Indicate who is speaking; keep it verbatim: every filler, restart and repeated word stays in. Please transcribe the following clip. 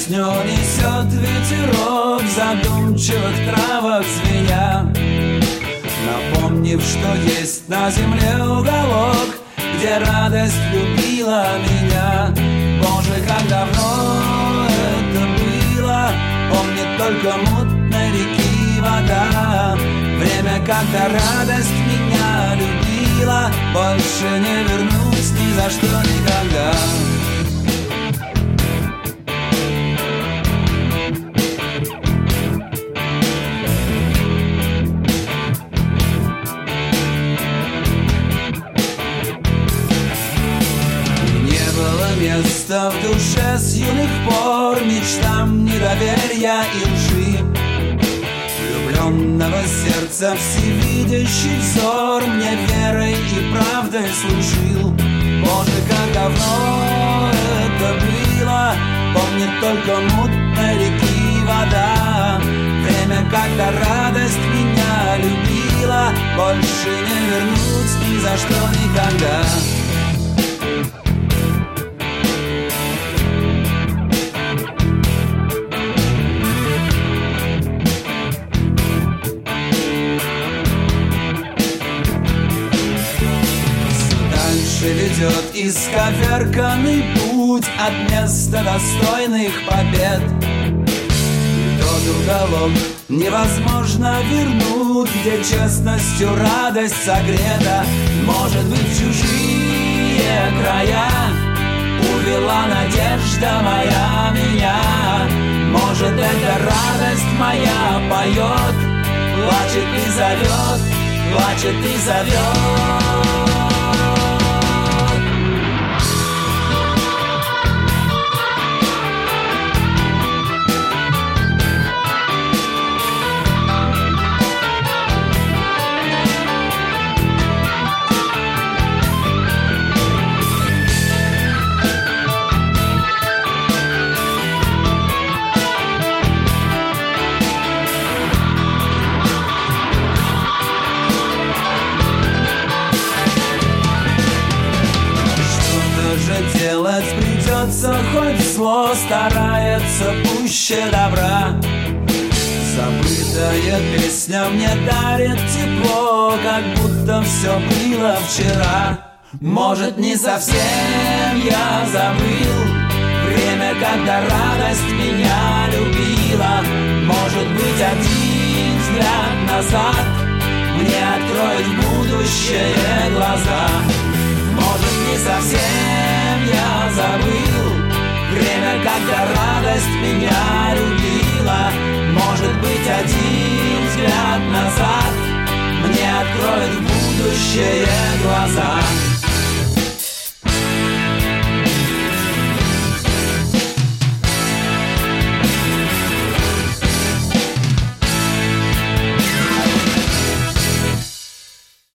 Speaker 1: Песню несет ветерок в задумчивых травах звеня, напомнив, что есть на земле уголок, где радость любила меня. Боже, как давно это было, помнит только мутной реки вода. Время, когда радость меня любила, больше не вернусь ни за что никогда. Место в душе с юных пор мечтам недоверия и лжи, влюбленного сердца всевидящий взор мне верой и правдой служил. Боже, как давно это было, помнит только мутной реки вода. Время, когда радость меня любила, больше не вернусь ни за что никогда. Ведет исковерканный путь от места достойных побед. Тот уголок невозможно вернуть, где честностью радость согрета. Может быть, в чужие края увела надежда моя меня. Может, эта радость моя поет, плачет и зовет, плачет и зовет. Делать придется, хоть зло старается пуще добра. Забытая песня мне дарит тепло, как будто все было вчера. Может, не совсем я забыл время, когда радость меня любила. Может быть, один взгляд назад мне откроет в будущее глаза. Может, не совсем я забыл время, когда радость меня любила. Может быть, один взгляд назад мне откроет в будущее глаза.